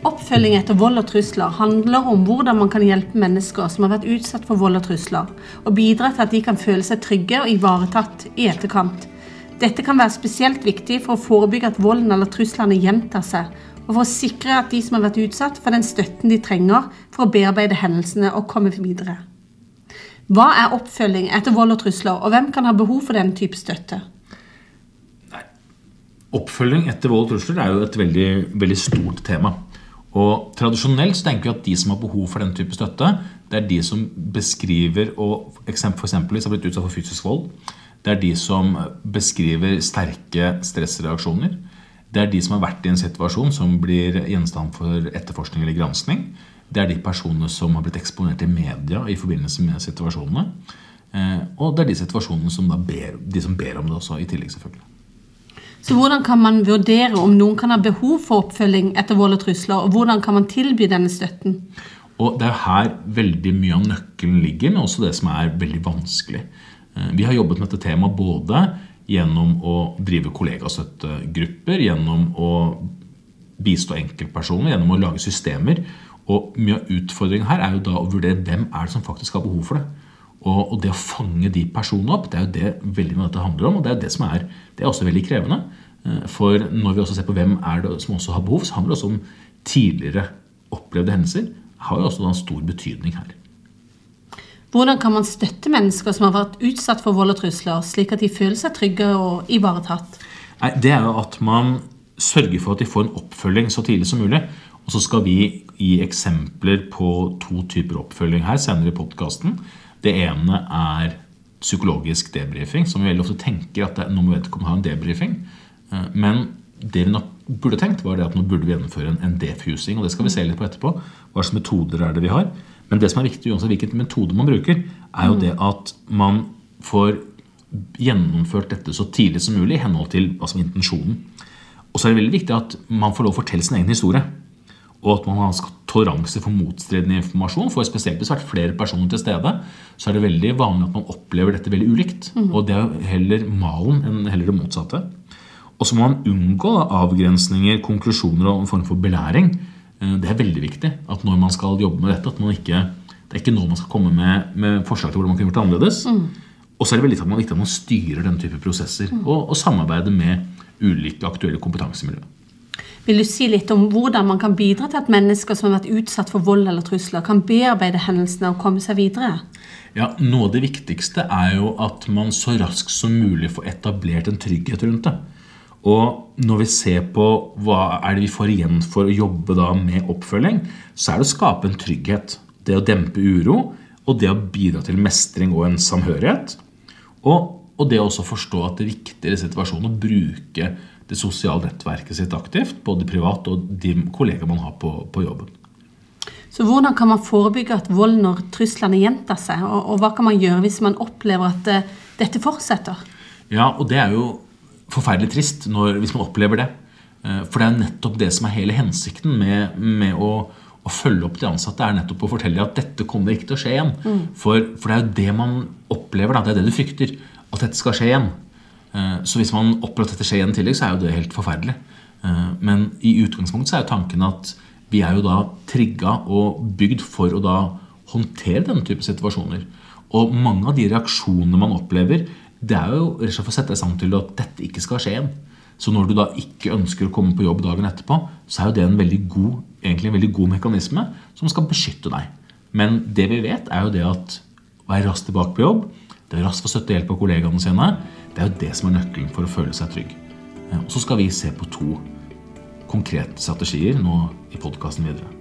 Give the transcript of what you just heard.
Oppfølging etter vold og trusler handler om hvordan man kan hjelpe mennesker som har vært utsatt for vold og trusler, og bidra til at de kan føle seg trygge og ivaretatt i etterkant. Dette kan være spesielt viktig for å forebygge at volden eller truslene gjentar seg, og for å sikre at de som har vært utsatt får den støtten de trenger for å bearbeide hendelsene og komme videre. Hva er oppfølging etter vold og trusler, og hvem kan ha behov for denne type støtte? Oppfølging etter vold og trusler er jo et veldig, veldig stort tema. Og tradisjonelt så tenker vi at de som har behov for den type støtte, det er de som beskriver, og for eksempel hvis har blitt utsatt for fysisk vold, det er de som beskriver sterke stressreaksjoner, det er de som har vært i en situasjon som blir gjenstand for etterforskning eller granskning, det er de personene som har blitt eksponert i media i forbindelse med situasjonene, og det er de situasjonene som de som ber om det også, i tillegg selvfølgelig. Så hvordan kan man vurdere om noen kan ha behov for oppfølging etter vold og trusler, og hvordan kan man tilby denne støtten? Og det er her veldig mye av nøkkelen ligger, men også det som er veldig vanskelig. Vi har jobbet med dette temaet både gjennom å drive kollegastøttegrupper, gjennom å bistå enkeltpersoner, gjennom å lage systemer, og mye av utfordringen her er jo da å vurdere hvem er det som faktisk har behov for det. Og det å fange de personene opp, det er jo det veldig mye dette handler om, og det er det som det er også veldig krevende. For når vi også ser på hvem er det som også har behov, så handler det også om tidligere opplevde hendelser, har jo også en stor betydning her. Hvordan kan man støtte mennesker som har vært utsatt for vold og trusler, slik at de føler seg trygge og ivaretatt? Det er jo at man sørger for at de får en oppfølging så tidlig som mulig, og så skal vi gi eksempler på 2 typer oppfølging her senere i podcasten. Det ene er psykologisk debriefing, som vi veldig ofte tenker at nå må vi ha en debriefing. Men det vi nok burde tenkt var det at nå burde vi gjennomføre en defusing, og det skal vi se litt på etterpå. Hva slags metoder er det vi har? Men det som er viktig, uansett hvilken metode man bruker, er jo det at man får gjennomført dette så tidlig som mulig i henhold til intensjonen. Og så er det veldig viktig at man får lov å fortelle sin egen historie, og at man har toleranse for motstridende informasjon, for spesielt hvis det har vært flere personer til stede, så er det veldig vanlig at man opplever dette veldig ulikt, og det er jo heller malen enn heller det motsatte. Og så må man unngå avgrensninger, konklusjoner og en form for belæring. Det er veldig viktig at når man skal jobbe med dette, at man ikke, det er ikke nå man skal komme med forslag til hvordan man kan gjøre det annerledes. Og så er det veldig viktig at man styrer den type prosesser, og samarbeider med ulike aktuelle kompetansemiljøer. Vil du si litt om hvordan man kan bidra til at mennesker som har vært utsatt for vold eller trusler kan bearbeide hendelsene og komme seg videre? Ja, noe av det viktigste er jo at man så raskt som mulig får etablert en trygghet rundt det. Og når vi ser på hva er det vi får igjen for å jobbe da med oppfølging, så er det å skape en trygghet. Det å dempe uro, og det å bidra til mestring og en samhørighet. Og det å også forstå at det er viktig i situasjonen å bruke det sosiale nettverket sitt aktivt, både privat og de kollegaer man har på jobben. Så hvordan kan man forebygge at volden og truslene gjentar seg, og hva kan man gjøre hvis man opplever at dette fortsetter? Ja, og det er jo forferdelig trist hvis man opplever det. For det er nettopp det som er hele hensikten med å følge opp de ansatte, er nettopp å fortelle at dette kommer ikke til å skje igjen. For det er jo det man opplever, det er det du frykter, at dette skal skje igjen. Så hvis man opplever at dette skjer igjen tillegg, så er jo det helt forferdelig. Men i utgangspunktet så er jo tanken at vi er jo da trigget og bygd for å da håndtere denne type situasjoner. Og mange av de reaksjonene man opplever, det er jo rett og slett for å sette deg sammen til at dette ikke skal skje igjen. Så når du da ikke ønsker å komme på jobb dagen etterpå, så er jo det egentlig en veldig god mekanisme som skal beskytte deg. Men det vi vet er jo det at å være raskt tilbake på jobb, det er raskt for støtte og hjelp av kollegaene sine, det er jo det som er nøkkelen for å føle seg trygg. Og så skal vi se på 2 konkrete strategier nå i podcasten videre.